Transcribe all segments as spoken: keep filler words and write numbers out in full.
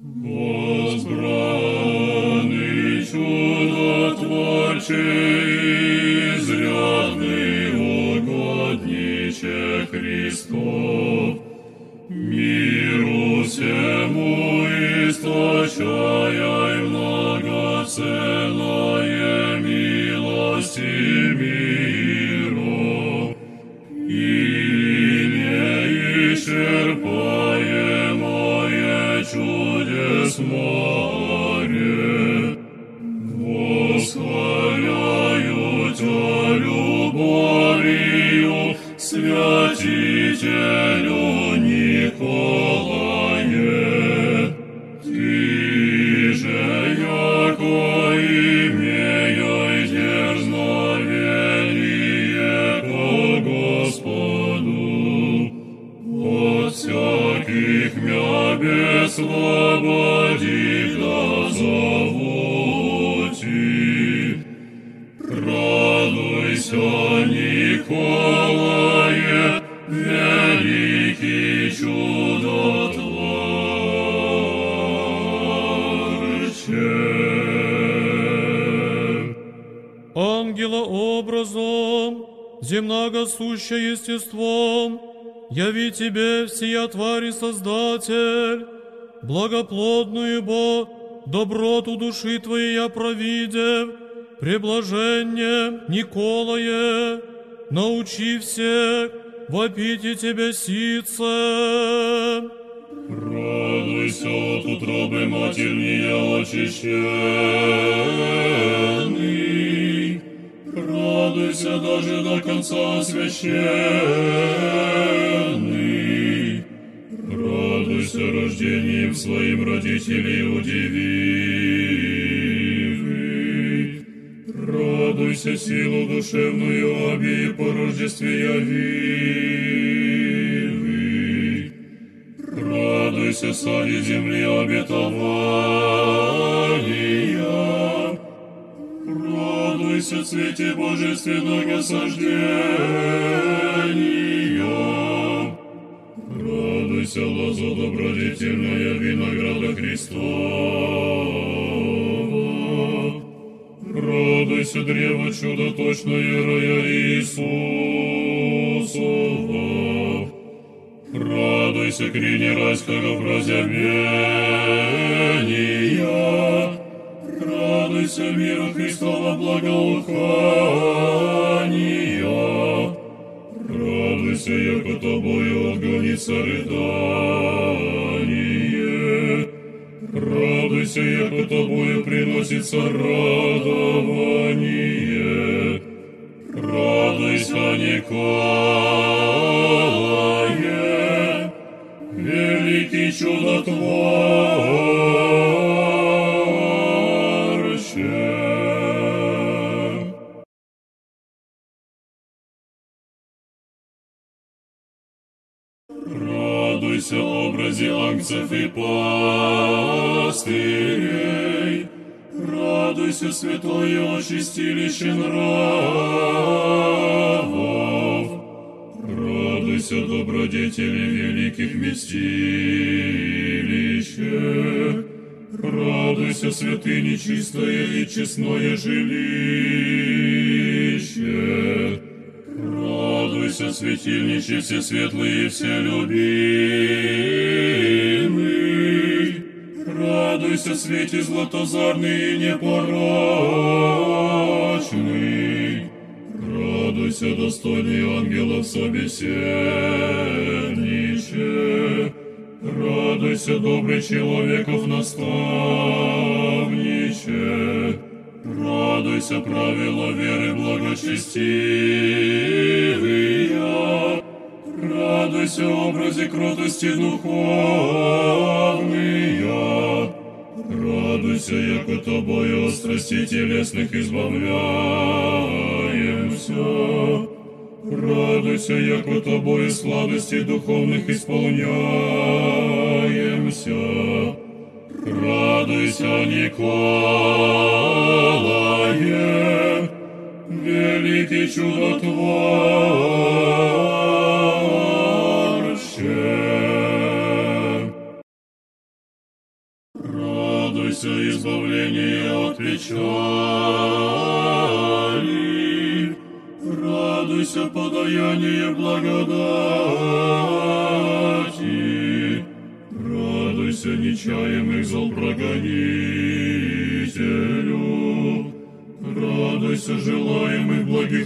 Возбранный чудотворче, изрядный угодниче Христов, миру всему источая многоценное милости миру, и неисчерпаемое чудес море, восхваляю Тя любовью, святителю Николае. Ты же, яко имея дерзновение ко Господу, от всяких мя бессвободи да зовути. Радуйся, Николае, великий чудотворче. Ангелообразом, земного суща естеством, яви Тебе всея твари Создатель, благоплодную Бо, доброту души Твоей я провидев, преблажение Николае, научи всех вопите Тебе ситце. Радуйся от утробы матернее очищенный, радуйся даже до конца освященный, радуйся рождением своим родителей удививый, радуйся силу душевную оби по рождестве явивый, радуйся сади земли обетования, радуйся цвете божественного сождения, радуйся лоза добродетельная винограда Христова, радуйся древо чудоточное рая Иисусова, радуйся крине райского прозябения, радуйся мира Христова благоухания, радуйся, яко тобою отгонится рыдание, радуйся, яко тобою приносится радование, радуйся, Николае, великий чудотворче. Радуйся, образе ангцев и пастырей, радуйся, святое очистилище нравов, радуйся, добродетели великих вместилище, радуйся, святыни чистое и честное жилище, радуйся, светильниче все светлые и все любимый, радуйся, свете златозарный и непорочный, радуйся, достойный ангелов собеседниче, радуйся, добрый человеков наставниче, радуйся, правила веры благочестивые, радуйся, образе кротости духовные, радуйся, яко тобою от страстей телесных избавляемся, радуйся, яко тобою сладостей духовных исполняемся, радуйся, Николае, великий чудотворче. печали. Радуйся, подаяние благодати. Радуйся, нечаемых зол прогонителю. Радуйся, желаемых благих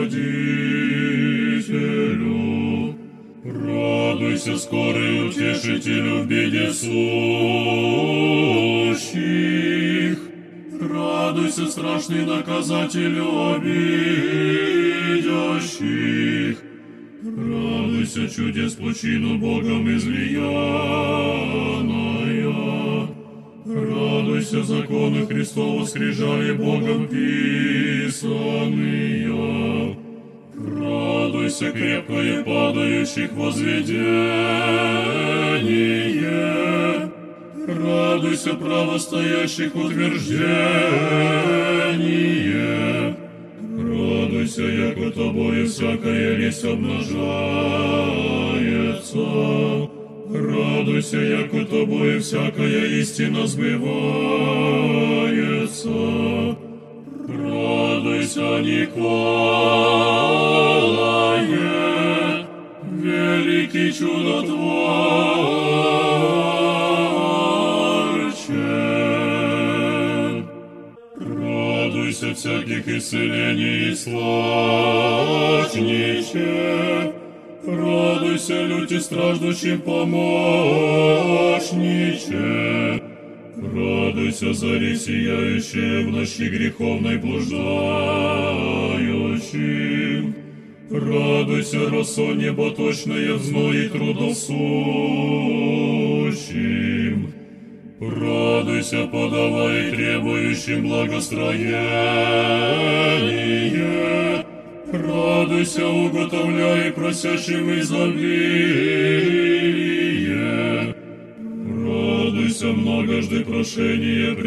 насадителю. Радуйся, скорый утешителю в беде сущих. Радуйся, страшный наказателю обидящих. Радуйся, чудес плотину Богом излияная. Радуйся, законы Христова скрижали Богом писанные. Радуйся, крепкое падающих возведение. Радуйся, правостоящих утверждение. Радуйся, яко тобою всякая лесть обнажается. Радуйся, яко тобою всякая истина сбывается. Радуйся, Николае, великий чудотворче. Радуйся, всяких исцелений источниче. Радуйся, люти страждущим помощниче. Радуйся, зари сияющие в ночи греховной блуждающим. Радуйся, росо небо точное в зное трудов сущим. Радуйся, подавай требующим благостроение. Радуйся, уготовляй просящим изобилие. Радуйся, многожды прошение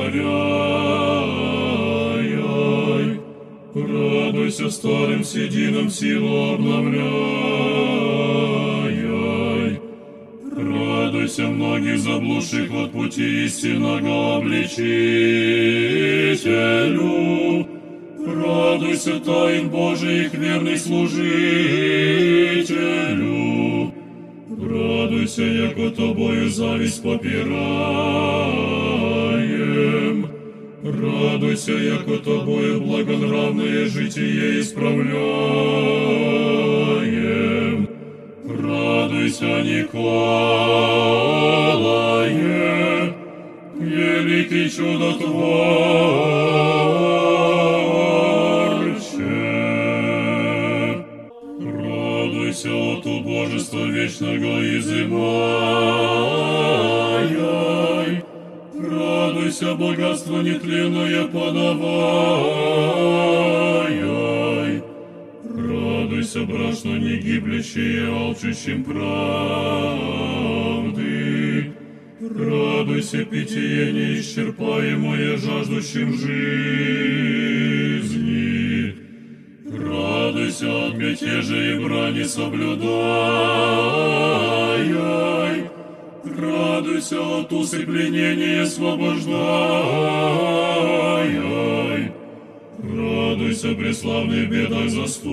предваряй. Радуйся, старым сединам силу обновляй. Радуйся, многих заблудших от пути истинного обличителю. Радуйся, тайн Божиих верный служителю. Радуйся, яко тобою зависть попираем. Радуйся, яко тобою благонравное житие исправляем. Радуйся, Николае, великий чудотворче. Радуйся от убожества вечного изымай. Радуйся, богатство нетленное подавай. Радуйся, брашно не гиблящее, алчущим правды. Радуйся, питье неисчерпаемое, жаждущим жизни. Радуйся, от мятежа и брани соблюдай. Радуйся, от усыпленения освобождай. Радуйся, преславных бедах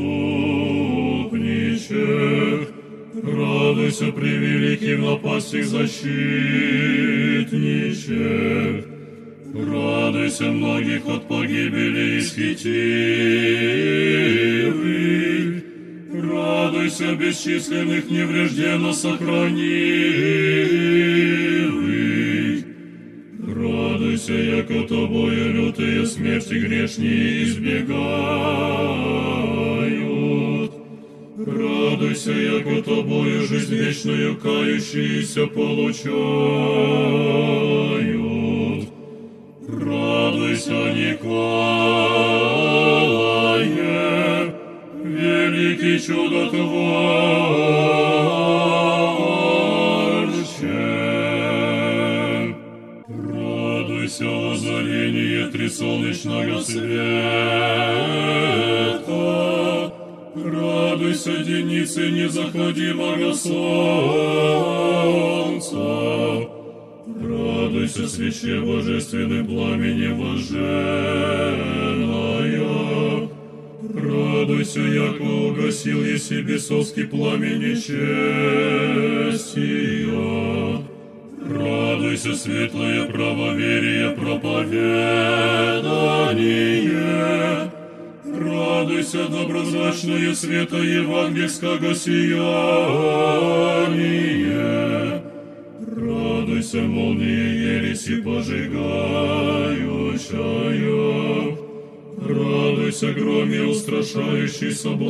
заступничек. Радуйся, превеликим напастях защитничек. Радуйся, многих от погибели исхитивых. Радуйся, бесчисленных неврежденно сохранивых. Радуйся, яко тобою лютые смерти грешние избегают. Радуйся, яко тобою жизнь вечную кающиеся получают. Радуйся, Николае, великий чудотворче. Радуйся, озарение трисолнечного света. Радуйся, деницы незаходимого солнца. Радуйся, свече божественным пламени вожженная. Радуйся, яко угасил еси бесовский пламени честия. Радуйся, светлое правоверие проповедание. Радуйся, доброзрачное света евангельского сияние. Радуйся, молния ереси пожигающая. Радуйся, громе устрашающий,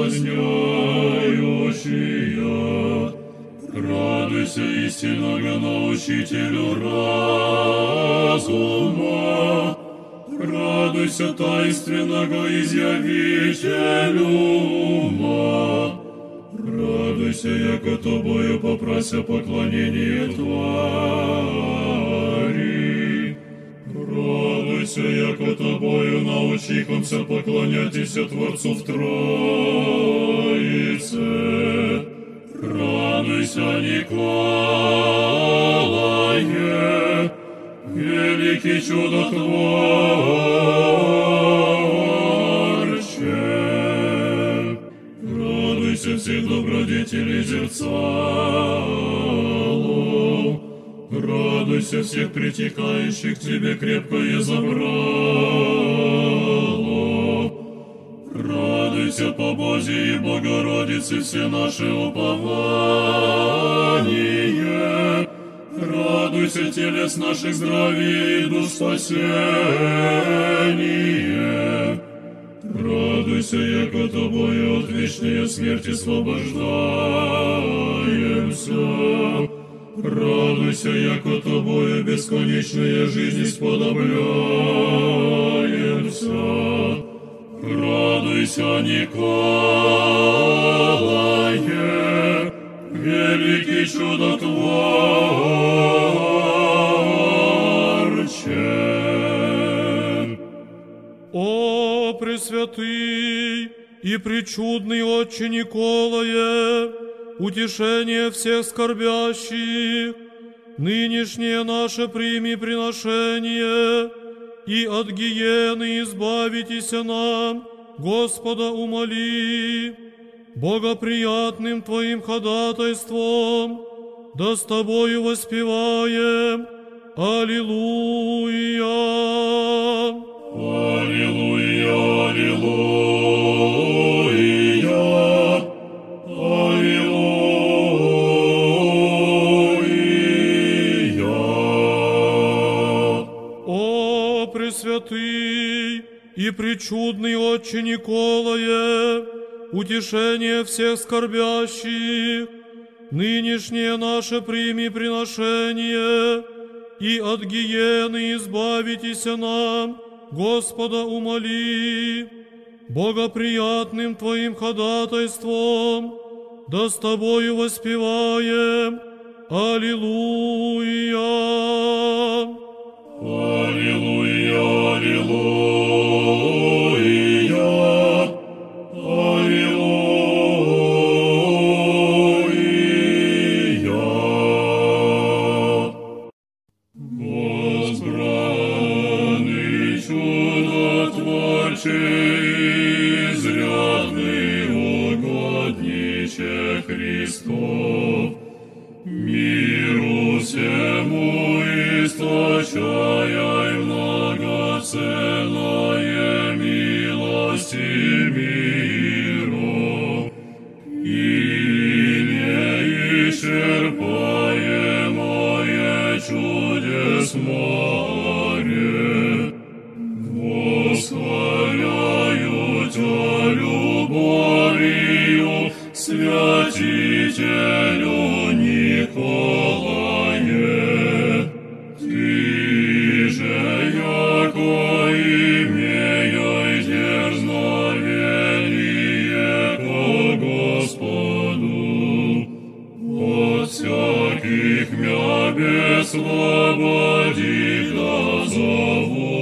соблазняющая. Радуйся, истинного научителю разума. Радуйся, таинственного изъявителю ума. Радуйся, яко тобою попрося поклонение твари. Радуйся, яко тобою научихомся поклоняйтеся Творцу в Троице. Радуйся, Николае, великий чудотворче. Радуйся, все добродетели зерцалу. Радуйся, всех притекающих к тебе крепкое забрало. Радуйся, по Бозе и Богородице, все наши упования. Радуйся, телес наших здравия и душ спасения. Радуйся, яко тобою от вечной смерти освобождаемся. Радуйся, яко тобою бесконечная жизнь исподобляемся. Радуйся, Николае, великий чудотворче. О, пресвятый и пречудный Отче Николае, утешение всех скорбящих, нынешнее наше прими приношение, и от гиены избавитеся нам, Господа умоли, богоприятным Твоим ходатайством, да с Тобою воспеваем. Аллилуйя! Аллилуйя, аллилуйя, аллилуйя. О, пресвятый и пречудный Отче Николае, утешение всех скорбящих, нынешнее наше прими приношение, и от гиены избавитеся нам, Господа умоли, богоприятным Твоим ходатайством, да с Тобою воспеваем. Аллилуйя! Аллилуйя, аллилуйя, аллилуйя. Возбранный чудотворче, изрядный угодниче Христов, миру всему источая многоценное милости миру, и неисчерпаемое чудес море, восхваляю Тя любовью, святителю Николае. Ты же, яко имея дерзновение ко Господу, от всяких мя безслободих да зову